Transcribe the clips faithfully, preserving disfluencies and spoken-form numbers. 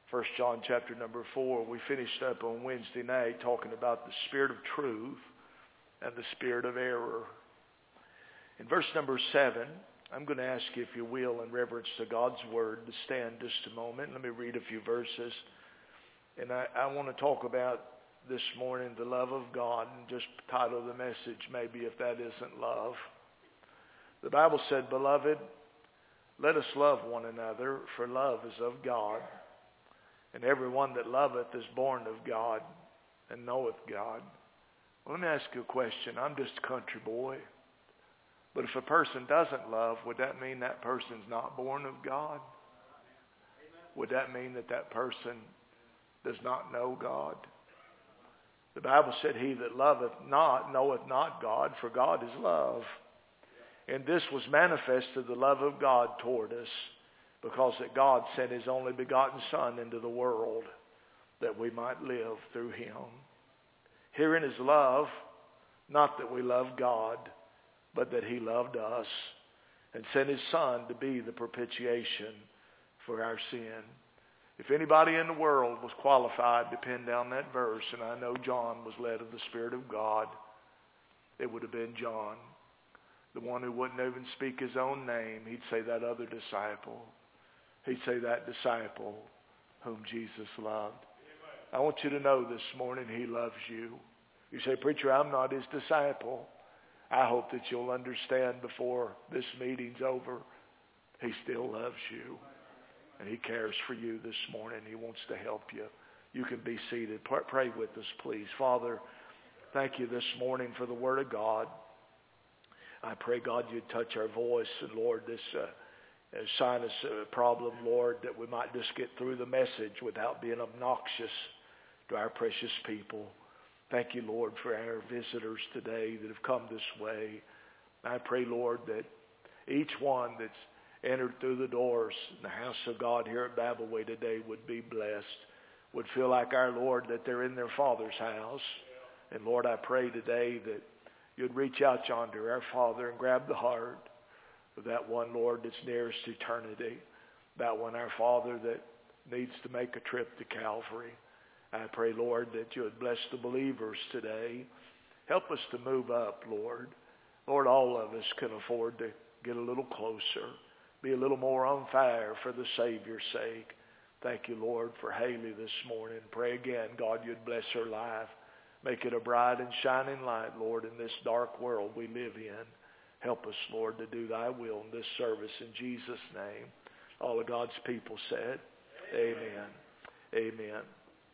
First John chapter number four. We finished up on Wednesday night talking about the spirit of truth and the spirit of error. In verse number seven, I'm going to ask you, if you will, in reverence to God's word, to stand just a moment. Let me read a few verses. And I, I want to talk about this morning the love of God, and just title the message maybe, if that isn't love. The Bible said, "Beloved, let us love one another, for love is of God. And everyone that loveth is born of God and knoweth God." Well, let me ask you a question. I'm just a country boy. But if a person doesn't love, would that mean that person's not born of God? Would that mean that that person does not know God? The Bible said, "He that loveth not knoweth not God, for God is love. And this was manifested, the love of God toward us, because that God sent his only begotten Son into the world, that we might live through him." Herein is love, not that we love God, but that he loved us and sent his Son to be the propitiation for our sin. If anybody in the world was qualified to pin down that verse, and I know John was led of the Spirit of God, it would have been John. The one who wouldn't even speak his own name. He'd say that other disciple. He'd say that disciple whom Jesus loved. I want you to know this morning he loves you. You say, "Preacher, I'm not his disciple." I hope that you'll understand before this meeting's over, he still loves you. And he cares for you this morning. He wants to help you. You can be seated. Pray with us, please. Father, thank you this morning for the Word of God. I pray, God, you'd touch our voice. And, Lord, this uh, sinus uh, problem, Lord, that we might just get through the message without being obnoxious to our precious people. Thank you, Lord, for our visitors today that have come this way. I pray, Lord, that each one that's entered through the doors in the house of God here at Babel Way today would be blessed, would feel like our Lord that they're in their Father's house. And Lord, I pray today that you'd reach out yonder, our Father, and grab the heart of that one, Lord, that's nearest eternity, that one, our Father, that needs to make a trip to Calvary. I pray, Lord, that you would bless the believers today. Help us to move up, Lord. Lord, all of us can afford to get a little closer, be a little more on fire for the Savior's sake. Thank you, Lord, for Haley this morning. Pray again, God, you'd bless her life. Make it a bright and shining light, Lord, in this dark world we live in. Help us, Lord, to do thy will in this service. In Jesus' name, all of God's people said, amen. Amen.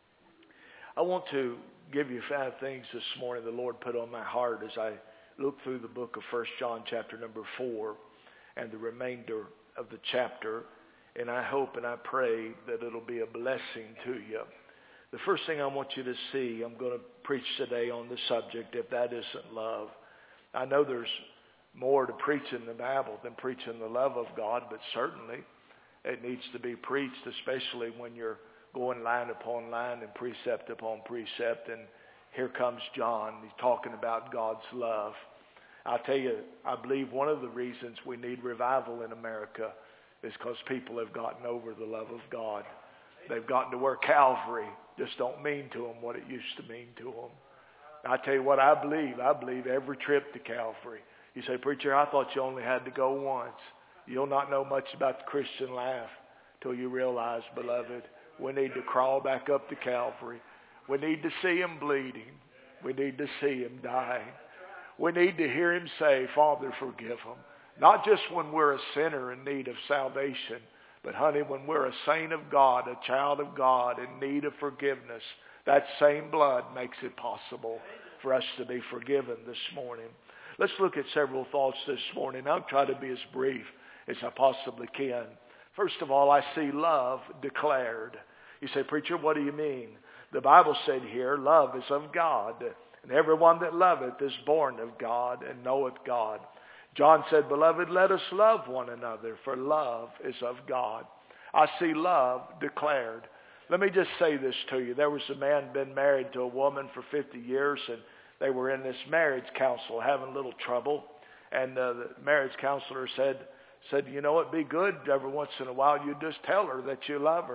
I want to give you five things this morning the Lord put on my heart as I look through the book of First John chapter number four and the remainder of the chapter. And I hope and I pray that it'll be a blessing to you. The first thing I want you to see, I'm going to preach today on the subject, if that isn't love. I know there's more to preaching the Bible than preaching the love of God, but certainly it needs to be preached, especially when you're going line upon line and precept upon precept. And here comes John. He's talking about God's love. I'll tell you, I believe one of the reasons we need revival in America is because people have gotten over the love of God. They've gotten to where Calvary just don't mean to them what it used to mean to them. I tell you what I believe. I believe every trip to Calvary. You say, "Preacher, I thought you only had to go once." You'll not know much about the Christian life till you realize, beloved, we need to crawl back up to Calvary. We need to see him bleeding. We need to see him dying. We need to hear him say, "Father, forgive them." Not just when we're a sinner in need of salvation, but honey, when we're a saint of God, a child of God in need of forgiveness, that same blood makes it possible for us to be forgiven this morning. Let's look at several thoughts this morning. I'll try to be as brief as I possibly can. First of all, I see love declared. You say, "Preacher, what do you mean?" The Bible said here, love is of God, and everyone that loveth is born of God and knoweth God. John said, "Beloved, let us love one another, for love is of God." I see love declared. Let me just say this to you. There was a man been married to a woman for fifty years, and they were in this marriage council having a little trouble. And uh, the marriage counselor said, said, "You know, it'd be good every once in a while you just tell her that you love her."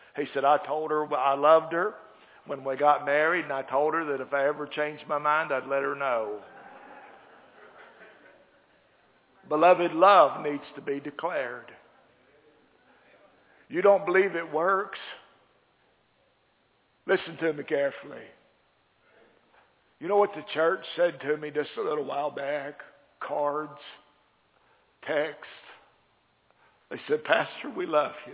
He said, I told her I loved her when we got married, and I told her that if I ever changed my mind, I'd let her know. Beloved, love needs to be declared. You don't believe it works? Listen to me carefully. You know what the church said to me just a little while back? Cards, text. They said, Pastor, we love you.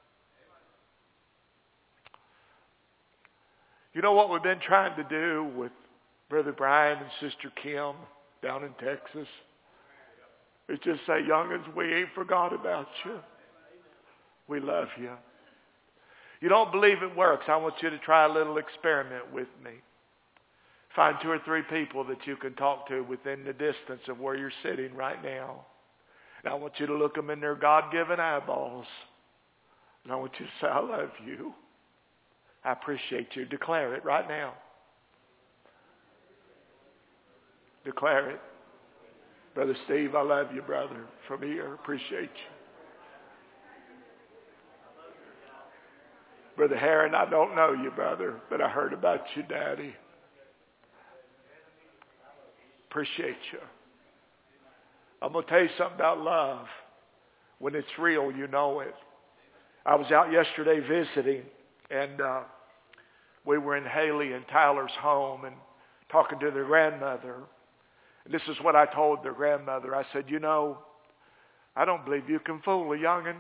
You know what we've been trying to do with Brother Brian and Sister Kim down in Texas? It's just say, young'uns, we ain't forgot about you. We love you. You don't believe it works? I want you to try a little experiment with me. Find two or three people that you can talk to within the distance of where you're sitting right now. And I want you to look them in their God-given eyeballs. And I want you to say, I love you. I appreciate you. Declare it right now. Declare it. Brother Steve, I love you, brother. From here, appreciate you. Brother Heron, I don't know you, brother, but I heard about you, Daddy. Appreciate you. I'm going to tell you something about love. When it's real, you know it. I was out yesterday visiting, and uh, we were in Haley and Tyler's home and talking to their grandmother. And this is what I told their grandmother. I said, you know, I don't believe you can fool a young'un.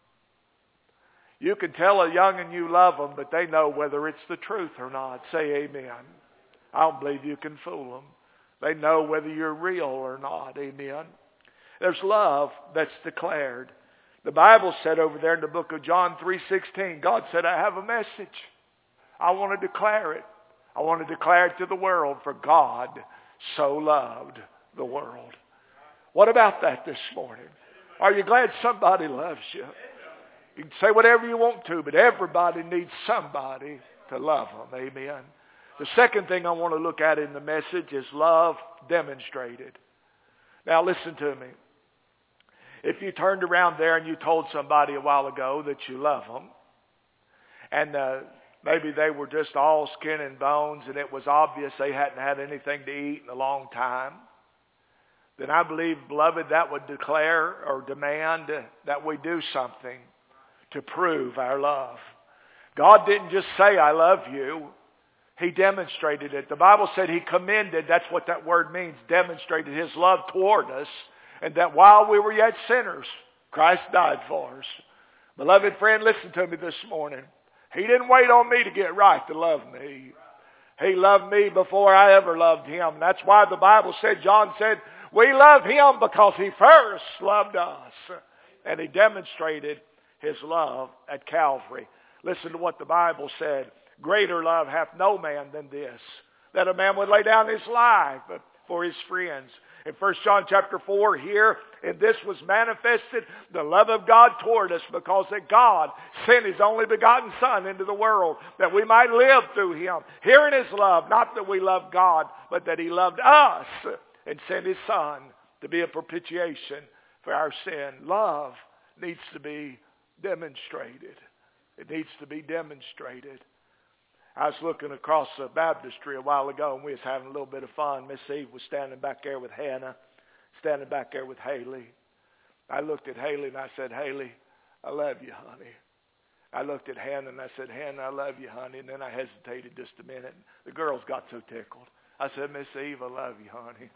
You can tell a young'un you love them, but they know whether it's the truth or not. Say amen. I don't believe you can fool them. They know whether you're real or not. Amen. There's love that's declared. The Bible said over there in the book of John three sixteen, God said, I have a message. I want to declare it. I want to declare it to the world, for God so loved the world. What about that this morning? Are you glad somebody loves you? You can say whatever you want to, but everybody needs somebody to love them. Amen. The second thing I want to look at in the message is love demonstrated. Now listen to me. If you turned around there and you told somebody a while ago that you love them, and uh, maybe they were just all skin and bones and it was obvious they hadn't had anything to eat in a long time, then I believe, beloved, that would declare or demand that we do something to prove our love. God didn't just say, I love you. He demonstrated it. The Bible said He commended, that's what that word means, demonstrated His love toward us, and that while we were yet sinners, Christ died for us. Beloved friend, listen to me this morning. He didn't wait on me to get right to love me. He loved me before I ever loved Him. And that's why the Bible said, John said, we love Him because He first loved us. And He demonstrated His love at Calvary. Listen to what the Bible said. Greater love hath no man than this, that a man would lay down his life for his friends. In First John chapter four here, and this was manifested, the love of God toward us, because that God sent His only begotten Son into the world, that we might live through Him. Herein is love, not that we love God, but that He loved us and sent His Son to be a propitiation for our sin. Love needs to be demonstrated. It needs to be demonstrated. I was looking across the baptistry a while ago, and we was having a little bit of fun. Miss Eve was standing back there with Hannah, standing back there with Haley. I looked at Haley, and I said, Haley, I love you, honey. I looked at Hannah, and I said, Hannah, I love you, honey. And then I hesitated just a minute. The girls got so tickled. I said, Miss Eve, I love you, honey.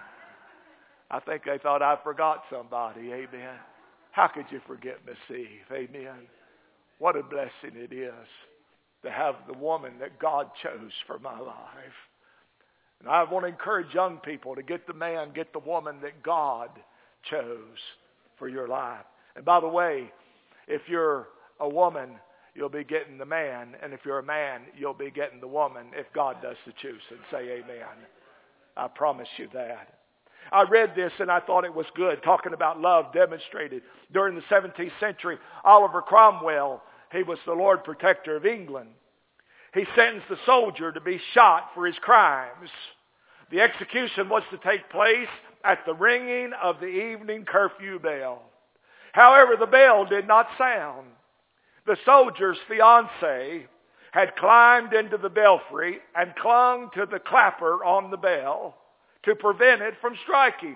I think they thought I forgot somebody. Amen. How could you forget Miss Eve? Amen. What a blessing it is to have the woman that God chose for my life. And I want to encourage young people to get the man, get the woman that God chose for your life. And by the way, if you're a woman, you'll be getting the man. And if you're a man, you'll be getting the woman if God does the choosing. Say amen. I promise you that. I read this and I thought it was good, talking about love demonstrated. During the seventeenth century, Oliver Cromwell, he was the Lord Protector of England. He sentenced the soldier to be shot for his crimes. The execution was to take place at the ringing of the evening curfew bell. However, the bell did not sound. the soldier's fiancée had climbed into the belfry and clung to the clapper on the bell to prevent it from striking.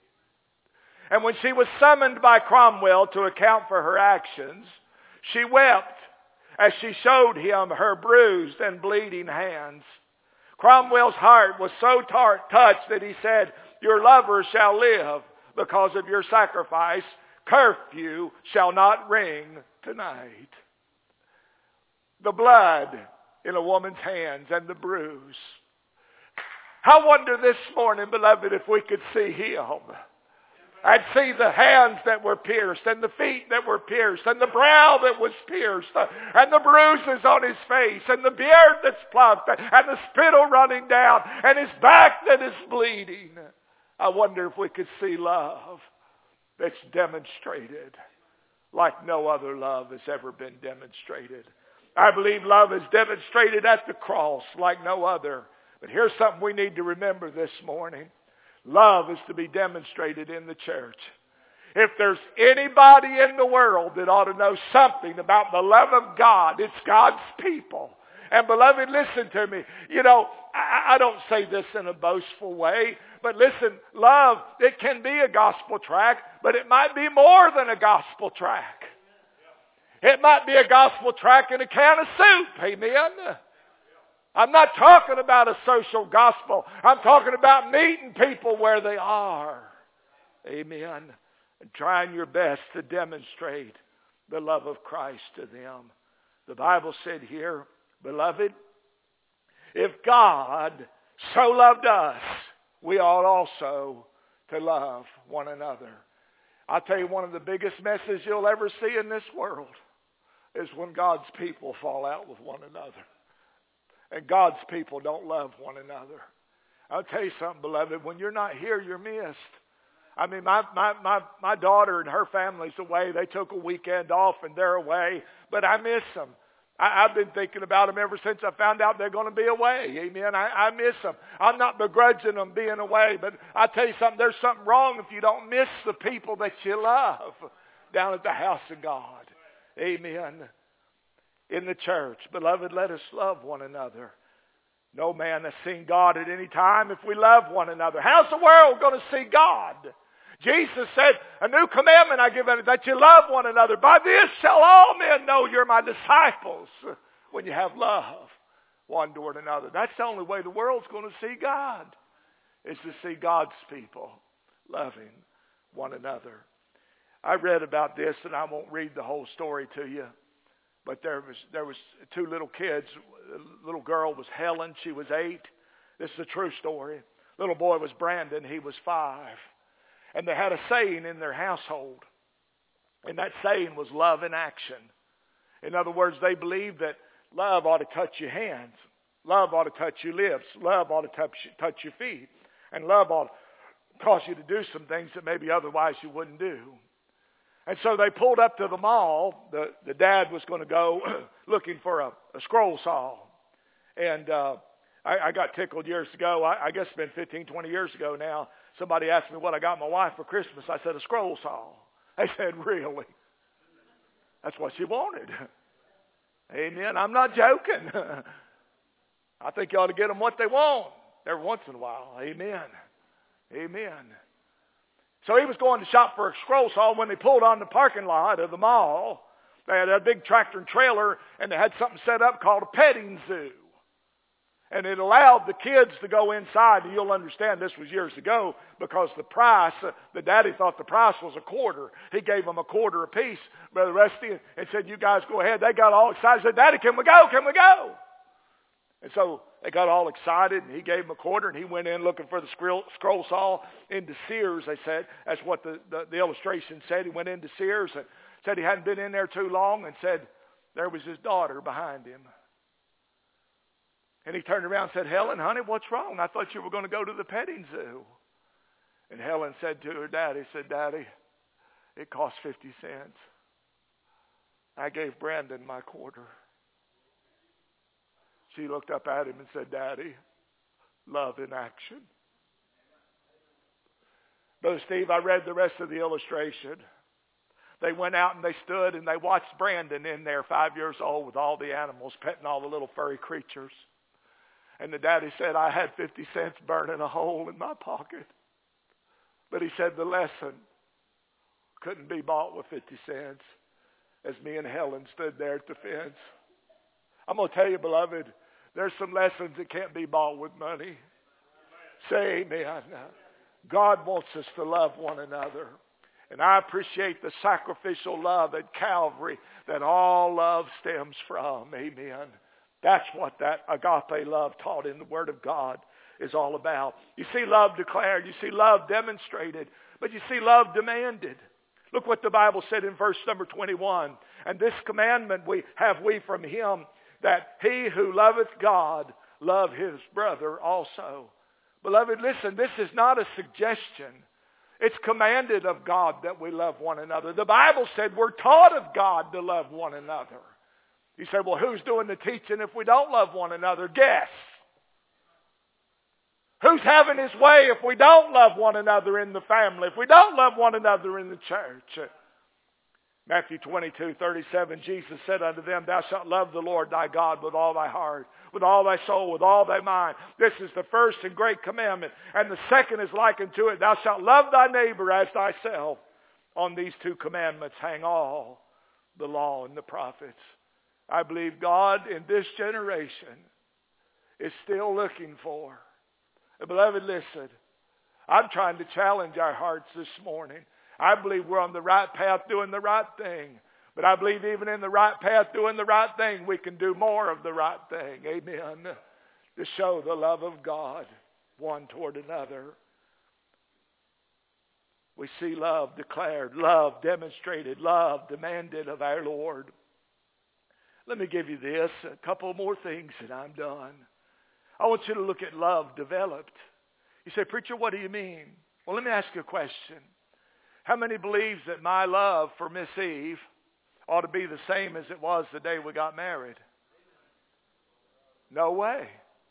And when she was summoned by Cromwell to account for her actions, she wept as she showed him her bruised and bleeding hands. Cromwell's heart was so tar- touched that he said, "Your lover shall live because of your sacrifice. Curfew shall not ring tonight." The blood in a woman's hands and the bruise. I wonder this morning, beloved, if we could see him. I'd see the hands that were pierced and the feet that were pierced and the brow that was pierced and the bruises on his face and the beard that's plucked and the spittle running down and his back that is bleeding. I wonder if we could see love that's demonstrated like no other love has ever been demonstrated. I believe love is demonstrated at the cross like no other. But here's something we need to remember this morning. Love is to be demonstrated in the church. If there's anybody in the world that ought to know something about the love of God, it's God's people. And beloved, listen to me. You know, I, I don't say this in a boastful way, but listen, love, it can be a gospel tract, but it might be more than a gospel tract. It might be a gospel tract in a can of soup. Amen. I'm not talking about a social gospel. I'm talking about meeting people where they are. Amen. And trying your best to demonstrate the love of Christ to them. The Bible said here, beloved, if God so loved us, we ought also to love one another. I'll tell you, one of the biggest messes you'll ever see in this world is when God's people fall out with one another. And God's people don't love one another. I'll tell you something, beloved. When you're not here, you're missed. I mean, my, my, my, my daughter and her family's away. They took a weekend off and they're away. But I miss them. I, I've been thinking about them ever since I found out they're going to be away. Amen. I, I miss them. I'm not begrudging them being away. But I'll tell you something. There's something wrong if you don't miss the people that you love down at the house of God. Amen. In the church. Beloved, let us love one another. No man has seen God at any time if we love one another. How's the world going to see God? Jesus said, a new commandment I give unto you, that you love one another. By this shall all men know you're my disciples, when you have love one toward another. That's the only way the world's going to see God, is to see God's people loving one another. I read about this, and I won't read the whole story to you. But there was there was two little kids. The little girl was Helen. She was eight. This is a true story. Little boy was Brandon. He was five. And they had a saying in their household. And that saying was love in action. In other words, they believed that love ought to touch your hands. Love ought to touch your lips. Love ought to touch, touch your feet. And love ought to cause you to do some things that maybe otherwise you wouldn't do. And so they pulled up to the mall. The, the dad was going to go looking for a, a scroll saw. And uh, I, I got tickled years ago. I, I guess it's been fifteen, twenty years ago now. Somebody asked me what I got my wife for Christmas. I said, a scroll saw. They said, really? That's what she wanted. Amen. I'm not joking. I think you ought to get them what they want every once in a while. Amen. Amen. So he was going to shop for a scroll saw. When they pulled on the parking lot of the mall, they had a big tractor and trailer, and they had something set up called a petting zoo. And it allowed the kids to go inside. And you'll understand this was years ago, because the price, the daddy thought the price was a quarter. He gave them a quarter apiece, Brother Rusty, and said, you guys go ahead. They got all excited. Said, Daddy, can we go? Can we go? And so they got all excited, and he gave them a quarter, and he went in looking for the scroll, scroll saw into Sears, they said. That's what the, the, the illustration said. He went into Sears and said he hadn't been in there too long, and said there was his daughter behind him. And he turned around and said, Helen, honey, what's wrong? I thought you were going to go to the petting zoo. And Helen said to her daddy, said, Daddy, it cost fifty cents. I gave Brandon my quarter. She looked up at him and said, Daddy, love in action. Brother Steve, I read the rest of the illustration. They went out and they stood and they watched Brandon in there, five years old, with all the animals, petting all the little furry creatures. And the daddy said, I had fifty cents burning a hole in my pocket. But he said the lesson couldn't be bought with fifty cents. As me and Helen stood there at the fence. I'm going to tell you, beloved, there's some lessons that can't be bought with money. Say amen. God wants us to love one another. And I appreciate the sacrificial love at Calvary that all love stems from. Amen. That's what that agape love taught in the Word of God is all about. You see love declared. You see love demonstrated. But you see love demanded. Look what the Bible said in verse number twenty-one. And this commandment we have we from him, that he who loveth God love his brother also. Beloved, listen, this is not a suggestion. It's commanded of God that we love one another. The Bible said we're taught of God to love one another. You say, well, who's doing the teaching if we don't love one another? Guess. Who's having his way if we don't love one another in the family, if we don't love one another in the church? Matthew twenty-two, thirty-seven, Jesus said unto them, thou shalt love the Lord thy God with all thy heart, with all thy soul, with all thy mind. This is the first and great commandment. And the second is likened to it. Thou shalt love thy neighbor as thyself. On these two commandments hang all the law and the prophets. I believe God in this generation is still looking for. And beloved, listen. I'm trying to challenge our hearts this morning. I believe we're on the right path doing the right thing. But I believe even in the right path doing the right thing, we can do more of the right thing. Amen. To show the love of God one toward another. We see love declared, love demonstrated, love demanded of our Lord. Let me give you this, a couple more things and I'm done. I want you to look at love developed. You say, preacher, what do you mean? Well, let me ask you a question. How many believes that my love for Miss Eve ought to be the same as it was the day we got married? No way.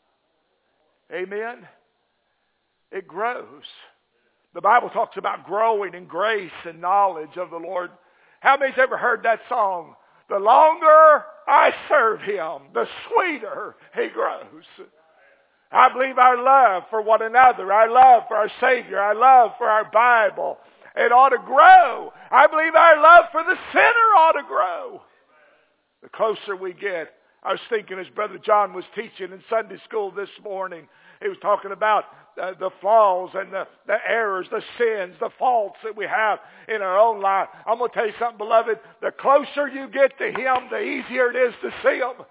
Amen? It grows. The Bible talks about growing in grace and knowledge of the Lord. How many's ever heard that song? The longer I serve him, the sweeter he grows. I believe our love for one another, our love for our Savior, our love for our Bible, it ought to grow. I believe our love for the sinner ought to grow. The closer we get. I was thinking as Brother John was teaching in Sunday school this morning, he was talking about uh, the flaws and the, the errors, the sins, the faults that we have in our own life. I'm going to tell you something, beloved. The closer you get to him, the easier it is to see him.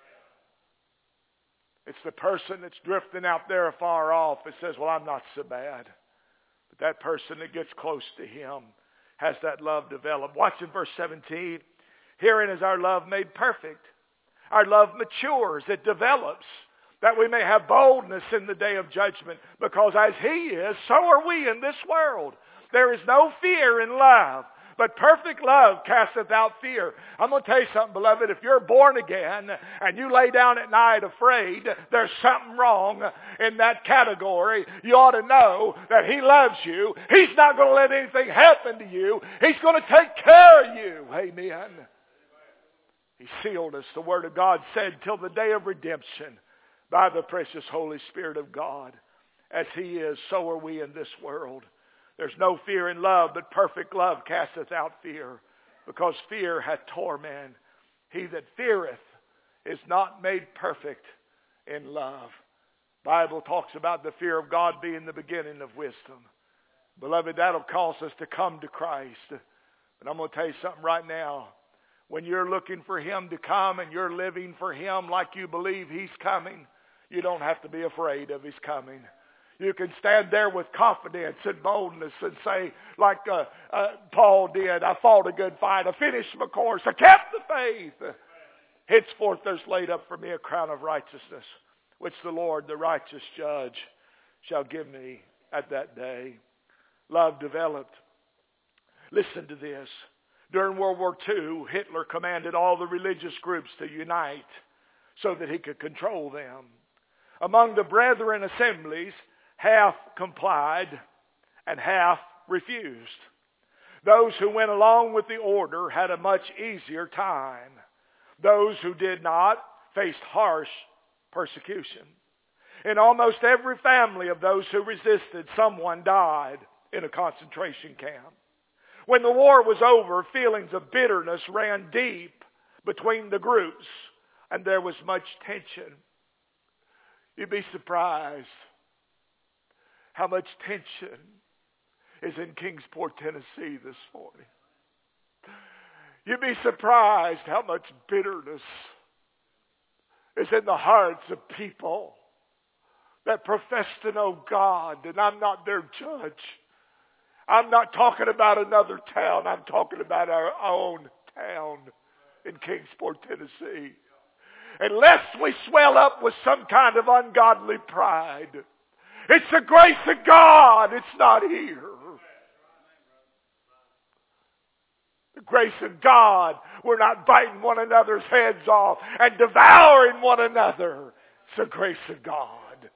It's the person that's drifting out there far off that says, well, I'm not so bad. But that person that gets close to him has that love developed. Watch in verse seventeen. Herein is our love made perfect. Our love matures. It develops. That we may have boldness in the day of judgment. Because as he is, so are we in this world. There is no fear in love. But perfect love casteth out fear. I'm going to tell you something, beloved. If you're born again and you lay down at night afraid, there's something wrong in that category. You ought to know that he loves you. He's not going to let anything happen to you. He's going to take care of you. Amen. He sealed us. The Word of God said, till the day of redemption by the precious Holy Spirit of God. As he is, so are we in this world. There's no fear in love, but perfect love casteth out fear, because fear hath torment. He that feareth is not made perfect in love. The Bible talks about the fear of God being the beginning of wisdom. Beloved, that'll cause us to come to Christ. But I'm going to tell you something right now. When you're looking for him to come and you're living for him like you believe he's coming, you don't have to be afraid of his coming. You can stand there with confidence and boldness and say, like uh, uh, Paul did, I fought a good fight, I finished my course, I kept the faith. Henceforth there's laid up for me a crown of righteousness, which the Lord, the righteous judge, shall give me at that day. Love developed. Listen to this. During World War Two, Hitler commanded all the religious groups to unite so that he could control them. Among the brethren assemblies, half complied and half refused. Those who went along with the order had a much easier time. Those who did not faced harsh persecution. In almost every family of those who resisted, someone died in a concentration camp. When the war was over, feelings of bitterness ran deep between the groups, and there was much tension. You'd be surprised how much tension is in Kingsport, Tennessee this morning. You'd be surprised how much bitterness is in the hearts of people that profess to know God, and I'm not their judge. I'm not talking about another town. I'm talking about our own town in Kingsport, Tennessee. Unless we swell up with some kind of ungodly pride, it's the grace of God. It's not here. The grace of God. We're not biting one another's heads off and devouring one another. It's the grace of God.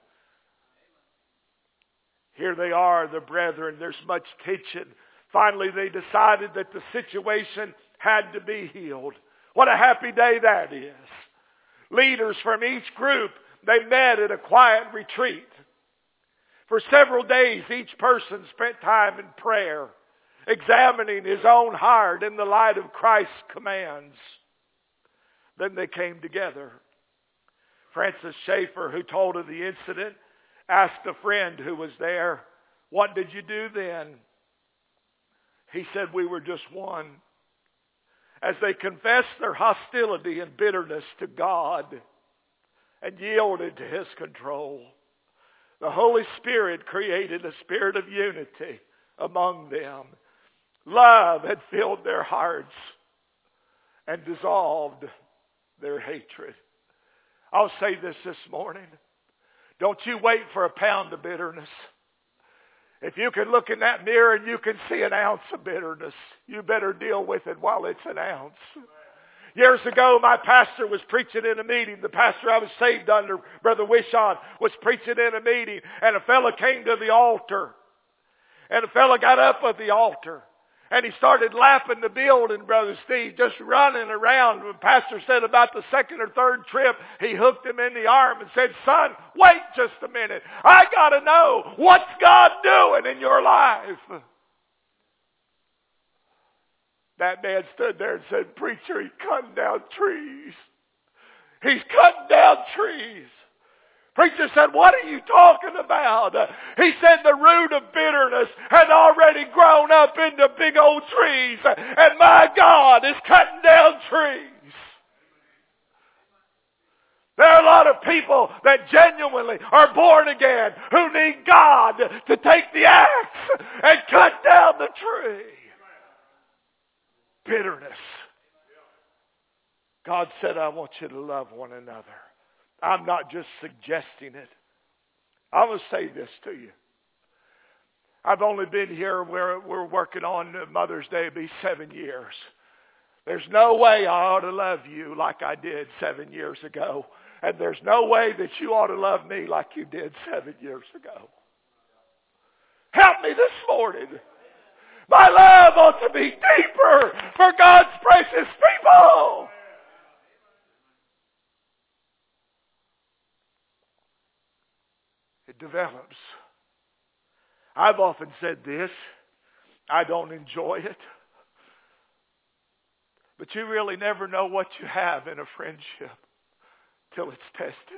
Here they are, the brethren. There's much tension. Finally, they decided that the situation had to be healed. What a happy day that is. Leaders from each group, they met at a quiet retreat. For several days, each person spent time in prayer, examining his own heart in the light of Christ's commands. Then they came together. Francis Schaeffer, who told of the incident, asked a friend who was there, "What did you do then?" He said, "We were just one." As they confessed their hostility and bitterness to God and yielded to His control, the Holy Spirit created a spirit of unity among them. Love had filled their hearts and dissolved their hatred. I'll say this this morning. Don't you wait for a pound of bitterness. If you can look in that mirror and you can see an ounce of bitterness, you better deal with it while it's an ounce. Years ago, my pastor was preaching in a meeting. The pastor I was saved under, Brother Wishon, was preaching in a meeting. And a fellow came to the altar. And a fellow got up at the altar. And he started lapping the building, Brother Steve, just running around. The pastor said about the second or third trip, he hooked him in the arm and said, "Son, wait just a minute. I got to know, what's God doing in your life?" That man stood there and said, "Preacher, he's cutting down trees. He's cutting down trees." Preacher said, "What are you talking about?" He said, "The root of bitterness had already grown up into big old trees, and my God is cutting down trees." There are a lot of people that genuinely are born again who need God to take the axe and cut down the tree. Bitterness. God said, "I want you to love one another." I'm not just suggesting it. I will say this to you. I've only been here where we're working on Mother's Day, it'll be seven years. There's no way I ought to love you like I did seven years ago. And there's no way that you ought to love me like you did seven years ago. Help me this morning. My love ought to be deeper for God's precious people. It develops. I've often said this. I don't enjoy it. But you really never know what you have in a friendship till it's tested.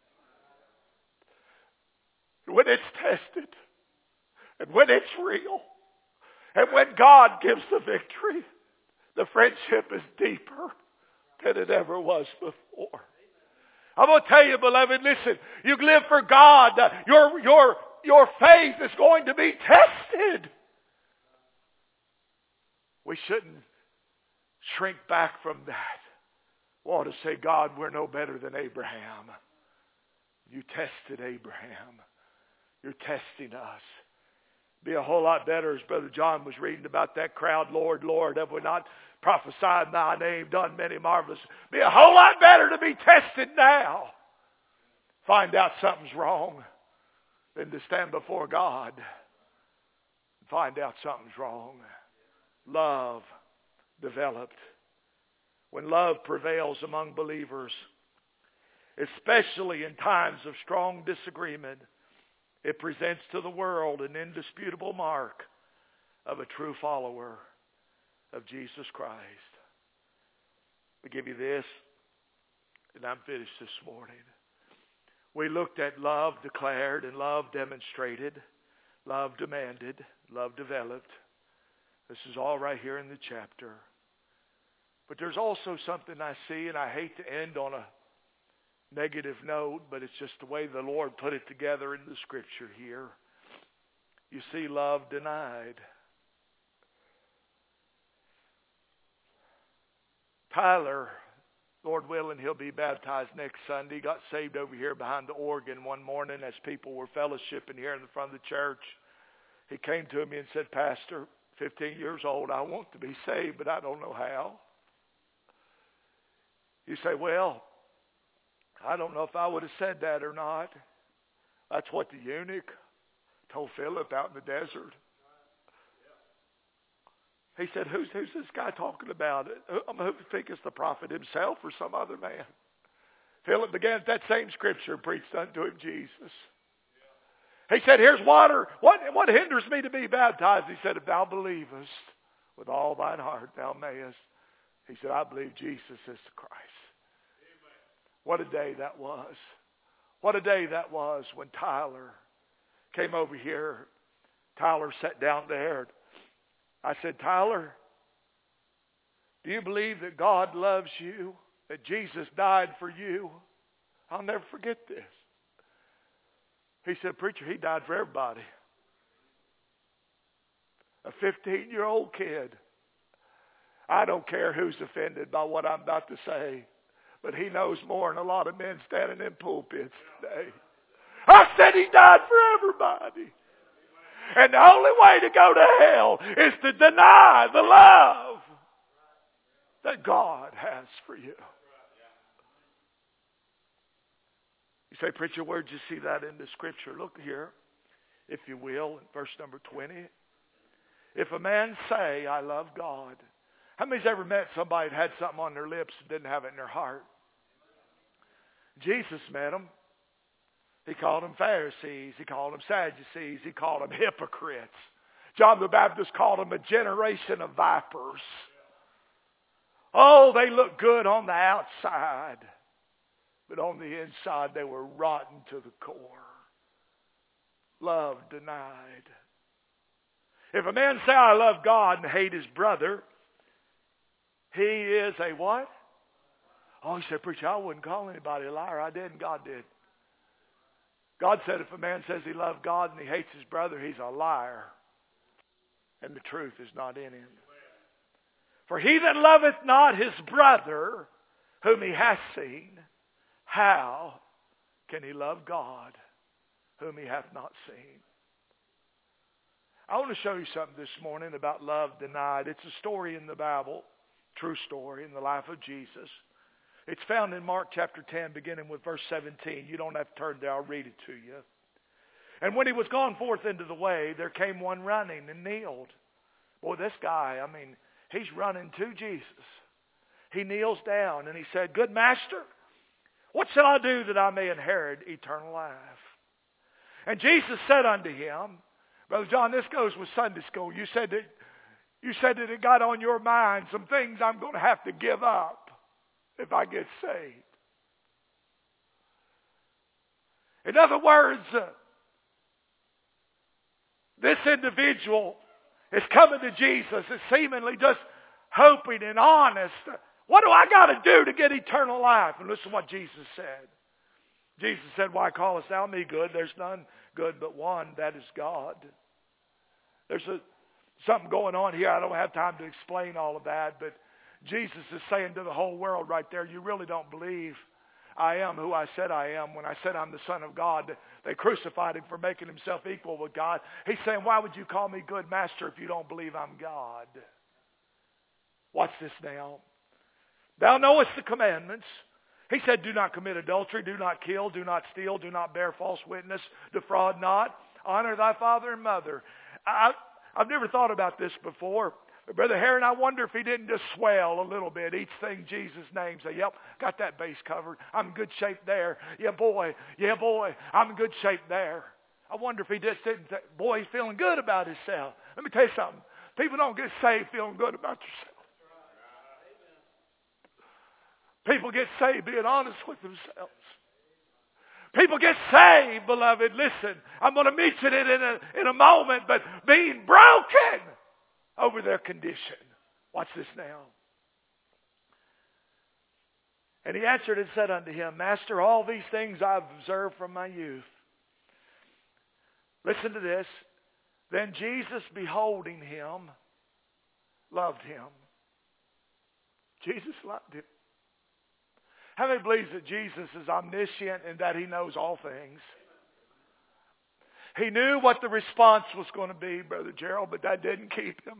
When it's tested, and when it's real, and when God gives the victory, the friendship is deeper than it ever was before. I'm going to tell you, beloved, listen, you live for God. Your, your, your faith is going to be tested. We shouldn't shrink back from that. We ought to say, "God, we're no better than Abraham. You tested Abraham. You're testing us." Be a whole lot better, as Brother John was reading about that crowd. "Lord, Lord, have we not prophesied in thy name, done many marvelous?" Be a whole lot better to be tested now. Find out something's wrong than to stand before God and find out something's wrong. love developed. When love prevails among believers, especially in times of strong disagreement, it presents to the world an indisputable mark of a true follower of Jesus Christ. I give you this, and I'm finished this morning. We looked at love declared and love demonstrated, love demanded, love developed. This is all right here in the chapter. But there's also something I see, and I hate to end on a negative note, but it's just the way the Lord put it together in the Scripture here. You see love denied. Tyler, Lord willing, he'll be baptized next Sunday. Got saved over here behind the organ one morning as people were fellowshipping here in the front of the church. He came to me and said, Pastor, fifteen years old, I want to be saved, but I don't know how. You say, well, I don't know if I would have said that or not. That's what the eunuch told Philip out in the desert. He said, who's, who's this guy talking about? I'm who think it's the prophet himself or some other man. Philip began at that same scripture and preached unto him Jesus. He said, here's water. What, what hinders me to be baptized? He said, if thou believest with all thine heart, thou mayest. He said, I believe Jesus is the Christ. What a day that was. What a day that was when Tyler came over here. Tyler sat down there. I said, Tyler, do you believe that God loves you? That Jesus died for you? I'll never forget this. He said, preacher, he died for everybody. A fifteen-year-old kid. I don't care who's offended by what I'm about to say, but he knows more than a lot of men standing in pulpits today. I said he died for everybody. And the only way to go to hell is to deny the love that God has for you. You say, preacher, where'd you see that in the Scripture? Look here, if you will, in verse number twenty. If a man say, I love God. How many's ever met somebody that had something on their lips and didn't have it in their heart? Jesus met them. He called them Pharisees. He called them Sadducees. He called them hypocrites. John the Baptist called them a generation of vipers. Oh, they looked good on the outside, but on the inside they were rotten to the core. Love denied. If a man say, I love God and hate his brother, he is a what? Oh, he said, preacher, I wouldn't call anybody a liar. I didn't. God did. God said if a man says he loves God and he hates his brother, he's a liar. And the truth is not in him. For he that loveth not his brother, whom he hath seen, how can he love God, whom he hath not seen? I want to show you something this morning about love denied. It's a story in the Bible, true story in the life of Jesus. It's found in Mark chapter ten, beginning with verse seventeen. You don't have to turn there. I'll read it to you. And when he was gone forth into the way, there came one running and kneeled. Boy, this guy, I mean, he's running to Jesus. He kneels down and he said, Good master, what shall I do that I may inherit eternal life? And Jesus said unto him, Brother John, this goes with Sunday school. You said that, you said that it got on your mind some things I'm going to have to give up if I get saved. In other words, uh, this individual is coming to Jesus is seemingly just hoping and honest. What do I got to do to get eternal life? And listen to what Jesus said. Jesus said, Why callest thou me good? There's none good but one, that is God. There's a, something going on here. I don't have time to explain all of that, but Jesus is saying to the whole world right there, you really don't believe I am who I said I am. When I said I'm the Son of God, they crucified him for making himself equal with God. He's saying, why would you call me good master if you don't believe I'm God? Watch this now. Thou knowest the commandments. He said, do not commit adultery, do not kill, do not steal, do not bear false witness, defraud not, honor thy father and mother. I, I've never thought about this before. Brother Heron, I wonder if he didn't just swell a little bit. Each thing Jesus names, say, yep, got that base covered. I'm in good shape there. Yeah, boy. Yeah, boy. I'm in good shape there. I wonder if he just didn't think, boy, he's feeling good about himself. Let me tell you something. People don't get saved feeling good about themselves. People get saved being honest with themselves. People get saved, beloved. Listen, I'm going to mention it in a, in a moment, but being broken over their condition. Watch this now. And he answered and said unto him, Master, all these things I've observed from my youth. Listen to this. Then Jesus, beholding him, loved him. Jesus loved him. How many believes that Jesus is omniscient and that he knows all things? He knew what the response was going to be, Brother Gerald, but that didn't keep him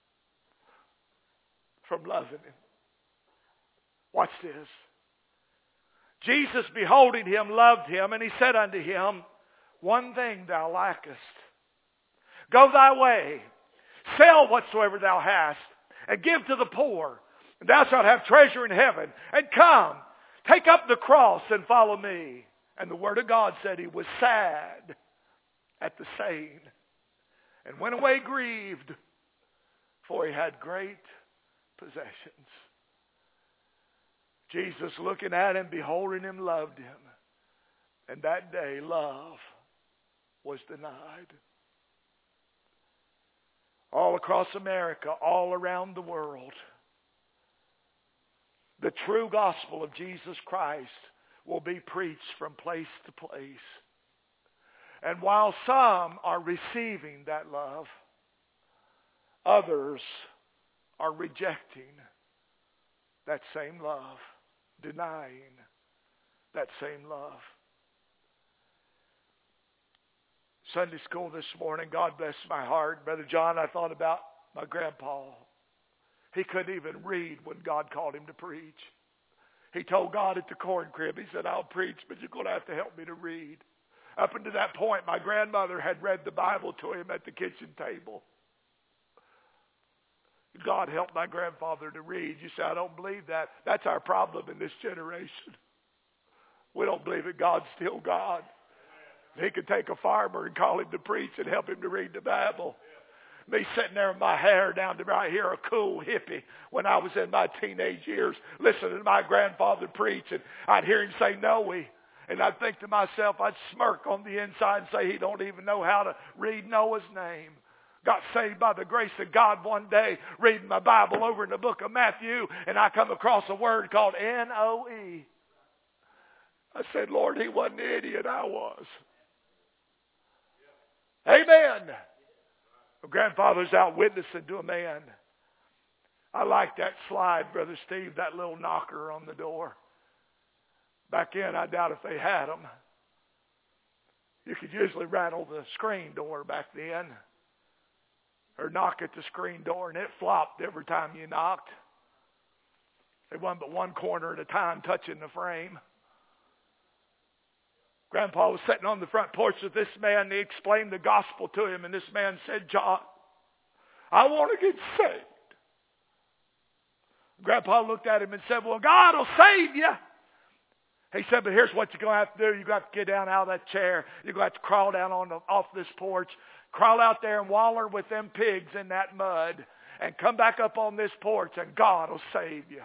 from loving him. Watch this. Jesus, beholding him, loved him, and he said unto him, one thing thou lackest. Go thy way, sell whatsoever thou hast, and give to the poor, and thou shalt have treasure in heaven. And come, take up the cross and follow me. And the word of God said he was sad at the saying, and went away grieved, for he had great possessions. Jesus, looking at him, beholding him, loved him. And that day, love was denied. All across America, all around the world, the true gospel of Jesus Christ will be preached from place to place. And while some are receiving that love, others are rejecting that same love, denying that same love. Sunday school this morning, God bless my heart. Brother John, I thought about my grandpa. He couldn't even read when God called him to preach. He told God at the corn crib, he said, I'll preach, but you're going to have to help me to read. Up until that point, my grandmother had read the Bible to him at the kitchen table. God helped my grandfather to read. You say, I don't believe that. That's our problem in this generation. We don't believe that God's still God. He could take a farmer and call him to preach and help him to read the Bible. Me sitting there with my hair down to right here, a cool hippie, when I was in my teenage years, listening to my grandfather preach, and I'd hear him say, Noe. And I'd think to myself, I'd smirk on the inside and say, he don't even know how to read Noah's name. Got saved by the grace of God one day, reading my Bible over in the book of Matthew, and I come across a word called N O E. I said, Lord, he wasn't the idiot I was. Amen. My grandfather's out witnessing to a man. I like that slide, Brother Steve, that little knocker on the door. Back then, I doubt if they had them. You could usually rattle the screen door back then, or knock at the screen door, and it flopped every time you knocked. There wasn't but one corner at a time touching the frame. Grandpa was sitting on the front porch with this man, and he explained the gospel to him, and this man said, John, I want to get saved. Grandpa looked at him and said, well, God will save you. He said, but here's what you're going to have to do. You've got to get down out of that chair. You're going to have to crawl down on the, off this porch, crawl out there and waller with them pigs in that mud, and come back up on this porch, and God will save you.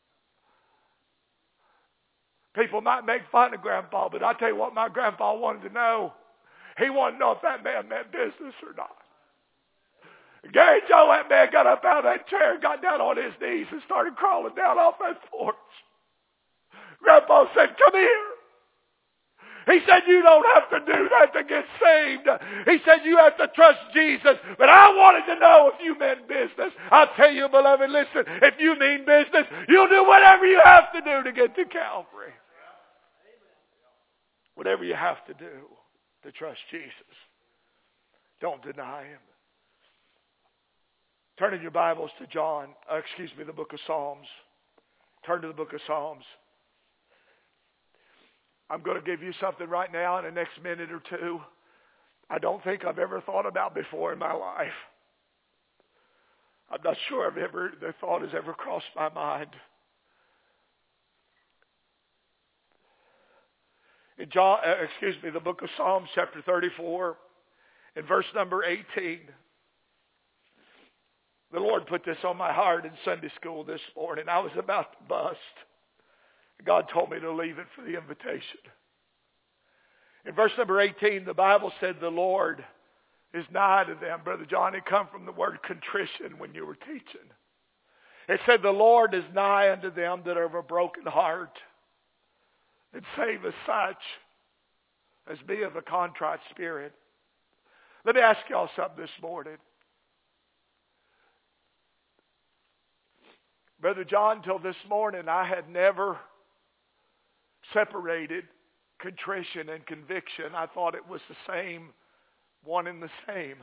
People might make fun of Grandpa, but I tell you what my grandpa wanted to know. He wanted to know if that man meant business or not. Gary Joe, that man got up out of that chair and got down on his knees and started crawling down off that porch. Grandpa said, come here. He said, you don't have to do that to get saved. He said, you have to trust Jesus. But I wanted to know if you meant business. I'll tell you, beloved, listen, if you mean business, you'll do whatever you have to do to get to Calvary. Whatever you have to do to trust Jesus. Don't deny him. Turn in your Bibles to John, uh, excuse me, the book of Psalms. Turn to the book of Psalms. I'm going to give you something right now in the next minute or two I don't think I've ever thought about before in my life. I'm not sure I've ever, the thought has ever crossed my mind. In John, uh, excuse me, the book of Psalms, chapter thirty-four, in verse number eighteen, the Lord put this on my heart in Sunday school this morning. I was about to bust. God told me to leave it for the invitation. In verse number eighteen, the Bible said the Lord is nigh to them. Brother John, it come from the word contrition when you were teaching. It said the Lord is nigh unto them that are of a broken heart, and save as such as be of a contrite spirit. Let me ask y'all something this morning. Brother John, till this morning I had never separated contrition and conviction. I thought it was the same, one and the same.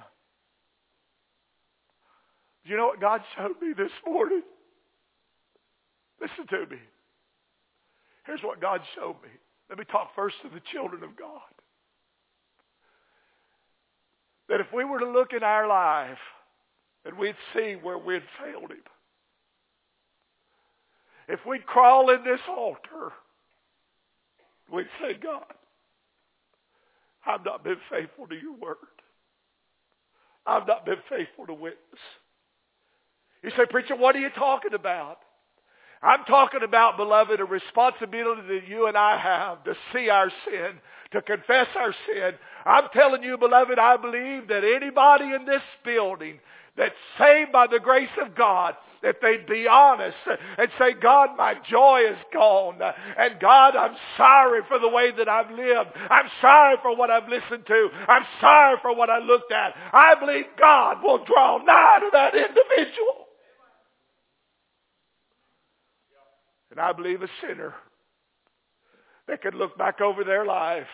Do you know what God showed me this morning? Listen to me. Here's what God showed me. Let me talk first to the children of God. That if we were to look in our life and we'd see where we'd failed Him. If we'd crawl in this altar, we'd say, God, I've not been faithful to your word. I've not been faithful to witness. You say, preacher, what are you talking about? I'm talking about, beloved, a responsibility that you and I have to see our sin, to confess our sin. I'm telling you, beloved, I believe that anybody in this building that's saved by the grace of God, that they'd be honest and say, God, my joy is gone. And God, I'm sorry for the way that I've lived. I'm sorry for what I've listened to. I'm sorry for what I looked at. I believe God will draw nigh to that individual. And I believe a sinner that could look back over their life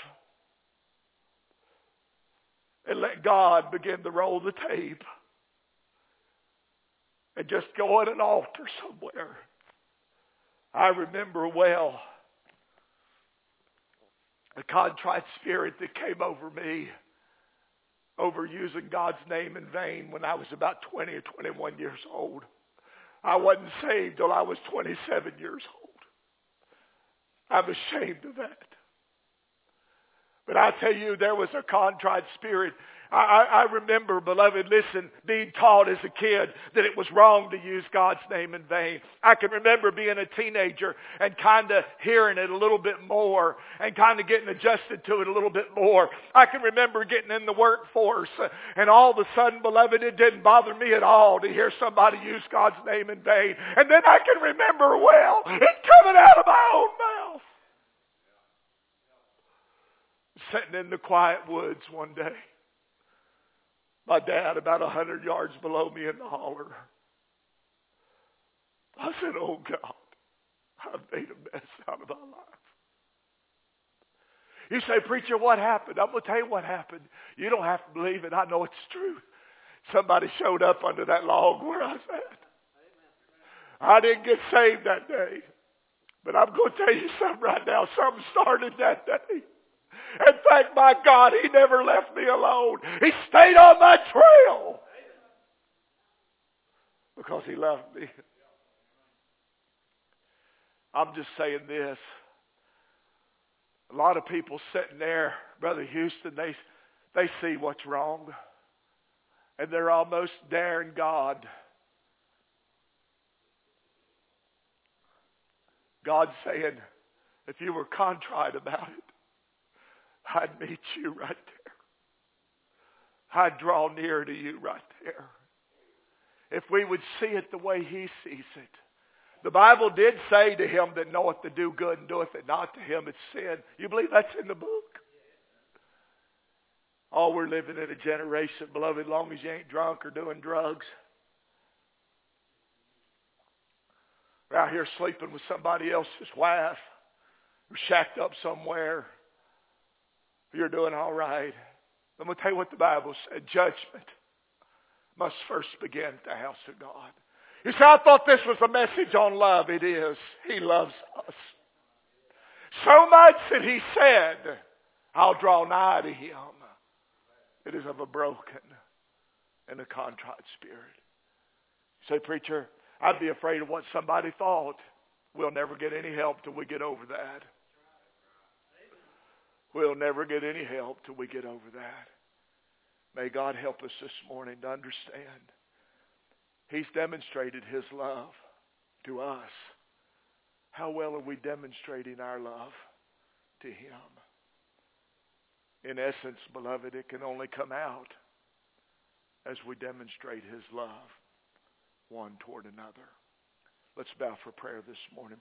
and let God begin to roll the tape and just go at an altar somewhere. I remember well the contrite spirit that came over me over using God's name in vain when I was about twenty or twenty-one years old. I wasn't saved till I was twenty-seven years old. I'm ashamed of that. But I tell you, there was a contrite spirit. I, I, I remember, beloved, listen, being taught as a kid that it was wrong to use God's name in vain. I can remember being a teenager and kind of hearing it a little bit more and kind of getting adjusted to it a little bit more. I can remember getting in the workforce and all of a sudden, beloved, it didn't bother me at all to hear somebody use God's name in vain. And then I can remember well it coming out of my own mouth. Sitting in the quiet woods one day. My dad about a hundred yards below me in the holler. I said, oh God, I've made a mess out of my life. You say, preacher, what happened? I'm going to tell you what happened. You don't have to believe it. I know it's true. Somebody showed up under that log where I sat. I didn't get saved that day. But I'm going to tell you something right now. Something started that day. And thank my God, He never left me alone. He stayed on my trail. Because He loved me. I'm just saying this. A lot of people sitting there, Brother Houston, they, they see what's wrong. And they're almost daring God. God's saying, if you were contrite about it, I'd meet you right there. I'd draw near to you right there. If we would see it the way He sees it. The Bible did say to him that knoweth to do good and doeth it not, to him it's sin. You believe that's in the book? Oh, we're living in a generation, beloved, as long as you ain't drunk or doing drugs. We're out here sleeping with somebody else's wife. We're shacked up somewhere. You're doing all right. I'm going to tell you what the Bible said. Judgment must first begin at the house of God. You say, I thought this was a message on love. It is. He loves us. So much that He said, I'll draw nigh to Him. It is of a broken and a contrite spirit. Say, preacher, I'd be afraid of what somebody thought. We'll never get any help till we get over that. We'll never get any help till we get over that. May God help us this morning to understand He's demonstrated His love to us. How well are we demonstrating our love to Him? In essence, beloved, it can only come out as we demonstrate His love one toward another. Let's bow for prayer this morning.